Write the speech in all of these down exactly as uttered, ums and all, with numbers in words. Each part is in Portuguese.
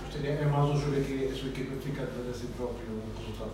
É mais um jogo aqui, a sua equipa fica a ver a si própria o resultado.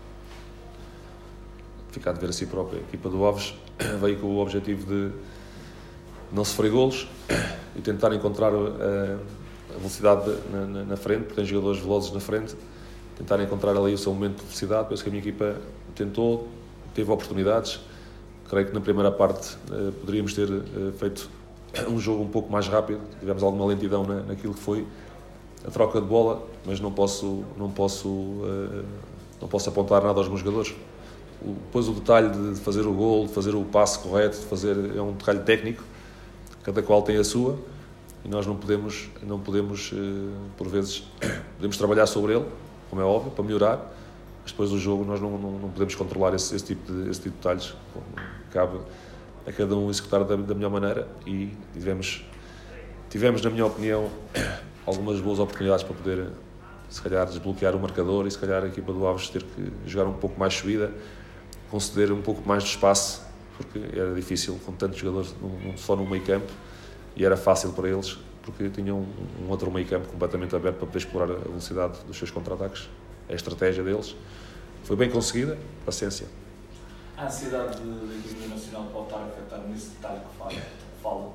Fica a dever a si própria. A equipa do Aves veio com o objetivo de não sofrer golos e tentar encontrar a, a velocidade na, na, na frente, porque tem jogadores velozes na frente, tentar encontrar ali o seu momento de velocidade. Penso que a minha equipa tentou, teve oportunidades. Creio que na primeira parte uh, poderíamos ter uh, feito um jogo um pouco mais rápido, tivemos alguma lentidão na, naquilo que foi a troca de bola, mas não posso, não posso, uh, não posso apontar nada aos meus jogadores. O, depois o detalhe de fazer o gol, de fazer o passe correto, de fazer, é um detalhe técnico, cada qual tem a sua, e nós não podemos, não podemos uh, por vezes, podemos trabalhar sobre ele, como é óbvio, para melhorar, mas depois do jogo nós não, não, não podemos controlar esse, esse, tipo de, esse tipo de detalhes. Cabe a cada um executar da, da melhor maneira e tivemos, tivemos, na minha opinião, algumas boas oportunidades para poder, se calhar, desbloquear o marcador e, se calhar, a equipa do Aves ter que jogar um pouco mais subida, conceder um pouco mais de espaço, porque era difícil com tantos jogadores num, só no meio campo, e era fácil para eles, porque tinham um, um outro meio campo completamente aberto para poder explorar a velocidade dos seus contra-ataques. É a estratégia deles. Foi bem conseguida, paciência. A ansiedade da equipe nacional pode estar a afetar nesse detalhe que fala?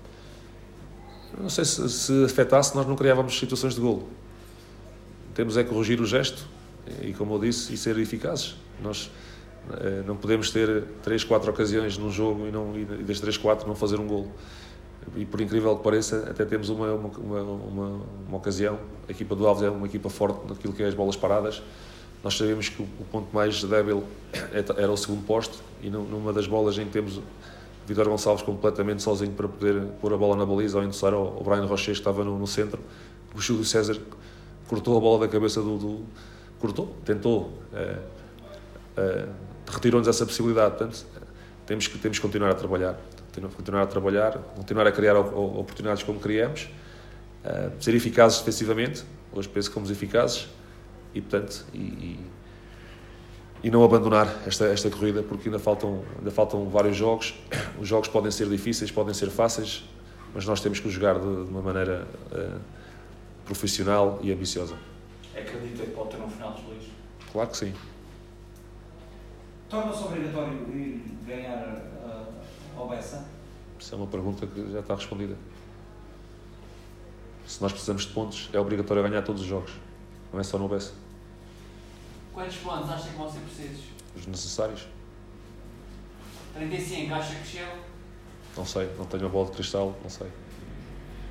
Não sei se, se afetasse, nós não criávamos situações de golo. Temos é corrigir o gesto e, como eu disse, e ser eficazes. Nós eh, não podemos ter três, quatro ocasiões num jogo e, não, e das três, quatro não fazer um golo. E, por incrível que pareça, até temos uma, uma, uma, uma, uma ocasião. A equipa do Aves é uma equipa forte naquilo que é as bolas paradas. Nós sabemos que o ponto mais débil era o segundo poste, e numa das bolas em que temos Vítor Gonçalves completamente sozinho para poder pôr a bola na baliza ou endossar ao Brian Rocher, que estava no, no centro, o Júlio César cortou a bola da cabeça do... do cortou, tentou, é, é, retirou-nos essa possibilidade. Portanto, temos que, temos que continuar a trabalhar, continuar a trabalhar, continuar a criar oportunidades como criamos, é, ser eficazes defensivamente. Hoje penso que fomos eficazes. E, portanto, e, e, e não abandonar esta, esta corrida, porque ainda faltam, ainda faltam vários jogos. Os jogos podem ser difíceis, podem ser fáceis, mas nós temos que os jogar de, de uma maneira uh, profissional e ambiciosa. Acredita que pode ter um final feliz? Claro que sim. Torna-se obrigatório ir ganhar uh, ao Bessa? Isso é uma pergunta que já está respondida. Se nós precisamos de pontos, é obrigatório ganhar todos os jogos. Não é só no Bessa. Quantos pontos acha que vão ser precisos? Os necessários. trinta e cinco, acha que chega? Não sei, não tenho a bola de cristal, não sei.